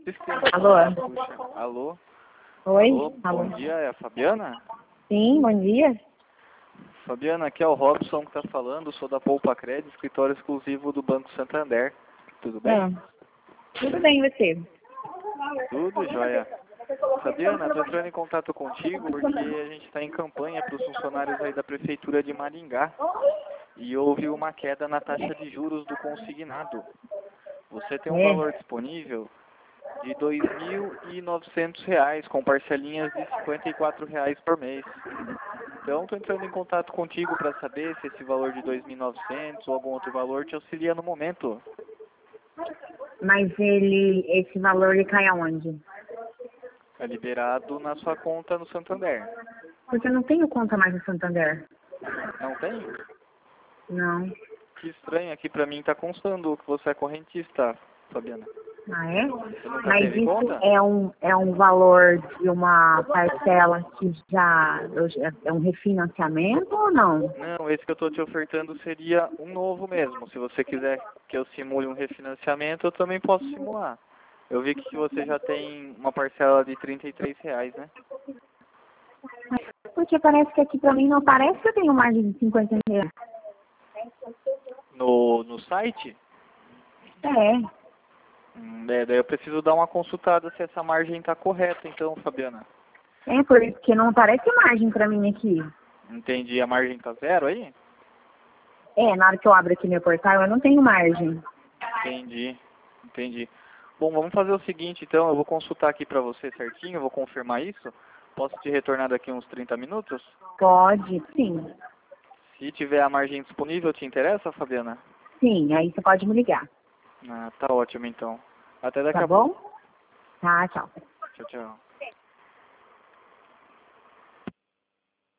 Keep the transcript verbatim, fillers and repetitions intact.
Alô? Puxa. Alô? Oi? Alô? Alô? Bom dia, é a Fabiana? Sim, bom dia. Fabiana, aqui é o Robson que está falando, sou da Poupa Crédito, escritório exclusivo do Banco Santander. Tudo bem? Ah, tudo bem, e você? Tudo jóia. Fabiana, estou entrando em contato contigo porque a gente está em campanha para os funcionários aí da Prefeitura de Maringá e houve uma queda na taxa de juros do consignado. Você tem um É. valor disponível de dois mil e novecentos reais, com parcelinhas de cinquenta e quatro reais por mês. Então, estou entrando em contato contigo para saber se esse valor de dois mil e novecentos ou algum outro valor te auxilia no momento. Mas ele, esse valor ele cai aonde? É liberado na sua conta no Santander. Porque eu não tenho conta mais no Santander. Não tem? Não. Que estranho, aqui para mim está constando que você é correntista, Fabiana. Ah, é? Você nunca Mas teve isso conta? é um, é um valor de uma parcela que já é um refinanciamento ou não? Não, esse que eu estou te ofertando seria um novo mesmo. Se você quiser que eu simule um refinanciamento, eu também posso simular. Eu vi que você já tem uma parcela de trinta e três reais, né? Porque parece que aqui pra mim não parece que eu tenho margem de cinquenta reais. No, no site? É. Hum, é, daí eu preciso dar uma consultada se essa margem está correta, então, Fabiana. É, porque não aparece margem pra mim aqui. Entendi. A margem está zero aí? É, na hora que eu abro aqui meu portal, eu não tenho margem. Entendi. Entendi. Bom, vamos fazer o seguinte, então. Eu vou consultar aqui para você certinho, eu vou confirmar isso. Posso te retornar daqui uns trinta minutos? Pode, sim. Se tiver a margem disponível, te interessa, Fabiana? Sim, aí você pode me ligar. Ah, tá ótimo, então. Até daqui Tá a pouco. bom? Tá, tchau. Tchau, tchau.